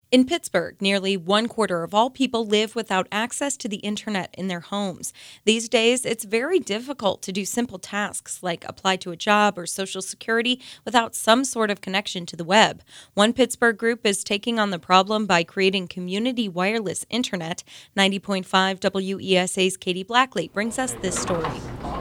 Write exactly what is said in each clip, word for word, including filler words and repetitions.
In Pittsburgh, nearly one quarter of all people live without access to the internet in their homes. These days, it's very difficult to do simple tasks like apply to a job or Social Security without some sort of connection to the web. One Pittsburgh group is taking on the problem by creating community wireless internet. ninety point five W E S A's Katie Blackley brings us this story.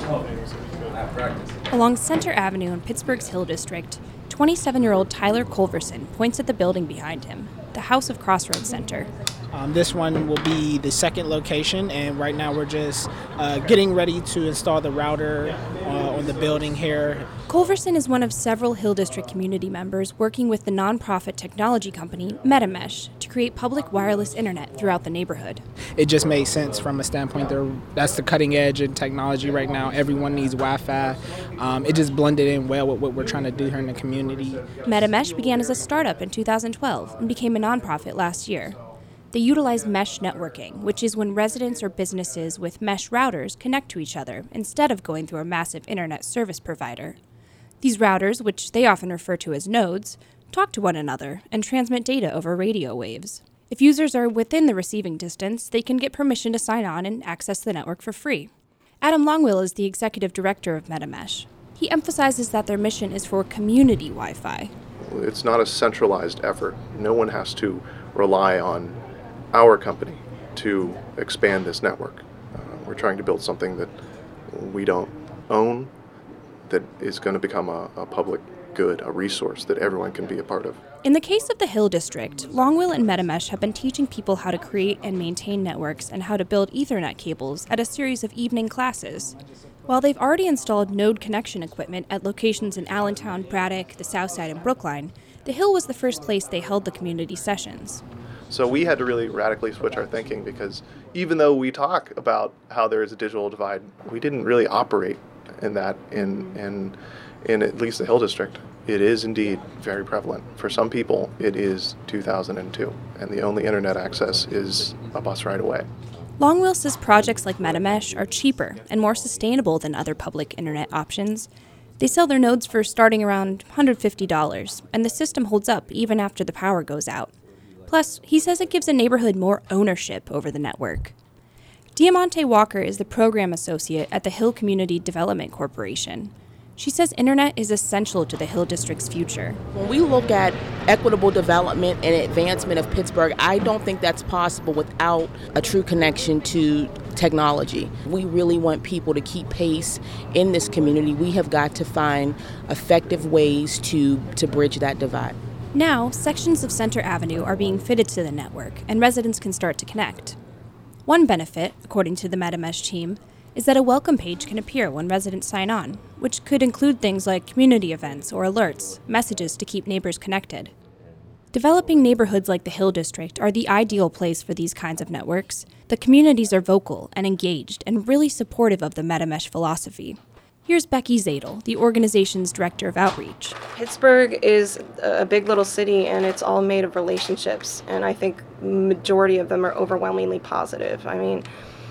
Along Center Avenue in Pittsburgh's Hill District, twenty-seven-year-old Tyler Culverson points at the building behind him, the House of Crossroads Center. Um, this one will be the second location, and right now we're just uh, getting ready to install the router uh, on the building here. Culverson is one of several Hill District community members working with the nonprofit technology company MetaMesh to create public wireless internet throughout the neighborhood. It just made sense from a standpoint there. That's the cutting edge in technology right now. Everyone needs Wi-Fi. Um, it just blended in well with what we're trying to do here in the community. MetaMesh began as a startup in two thousand twelve and became a nonprofit last year. They utilize mesh networking, which is when residents or businesses with mesh routers connect to each other instead of going through a massive internet service provider. These routers, which they often refer to as nodes, talk to one another and transmit data over radio waves. If users are within the receiving distance, they can get permission to sign on and access the network for free. Adam Longwell is the executive director of MetaMesh. He emphasizes that their mission is for community Wi-Fi. It's not a centralized effort. No one has to rely on our company to expand this network. Uh, we're trying to build something that we don't own, that is going to become a, a public good, a resource that everyone can be a part of. In the case of the Hill District, Longwell and MetaMesh have been teaching people how to create and maintain networks and how to build Ethernet cables at a series of evening classes. While they've already installed node connection equipment at locations in Allentown, Braddock, the South Side, and Brookline, the Hill was the first place they held the community sessions. So we had to really radically switch our thinking, because even though we talk about how there is a digital divide, we didn't really operate in that in in in at least the Hill District. It is indeed very prevalent. For some people, it is two thousand two, and the only internet access is a bus ride away. Longwell says projects like MetaMesh are cheaper and more sustainable than other public internet options. They sell their nodes for starting around one hundred fifty dollars, and the system holds up even after the power goes out. Plus, he says it gives a neighborhood more ownership over the network. Diamante Walker is the program associate at the Hill Community Development Corporation. She says internet is essential to the Hill District's future. When we look at equitable development and advancement of Pittsburgh, I don't think that's possible without a true connection to technology. We really want people to keep pace in this community. We have got to find effective ways to, to bridge that divide. Now, sections of Center Avenue are being fitted to the network, and residents can start to connect. One benefit, according to the MetaMesh team, is that a welcome page can appear when residents sign on, which could include things like community events or alerts, messages to keep neighbors connected. Developing neighborhoods like the Hill District are the ideal place for these kinds of networks. The communities are vocal and engaged and really supportive of the MetaMesh philosophy. Here's Becky Zadel, the organization's director of outreach. Pittsburgh is a big little city, and it's all made of relationships, and I think majority of them are overwhelmingly positive. I mean,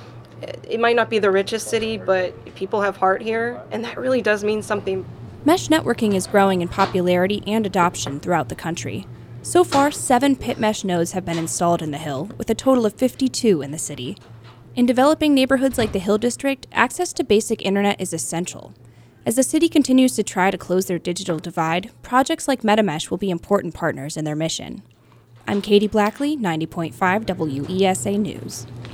it might not be the richest city, but people have heart here, and that really does mean something. Mesh networking is growing in popularity and adoption throughout the country. So far, seven PitMesh nodes have been installed in the Hill, with a total of fifty-two in the city. In developing neighborhoods like the Hill District, access to basic internet is essential. As the city continues to try to close their digital divide, projects like MetaMesh will be important partners in their mission. I'm Katie Blackley, ninety point five W E S A News.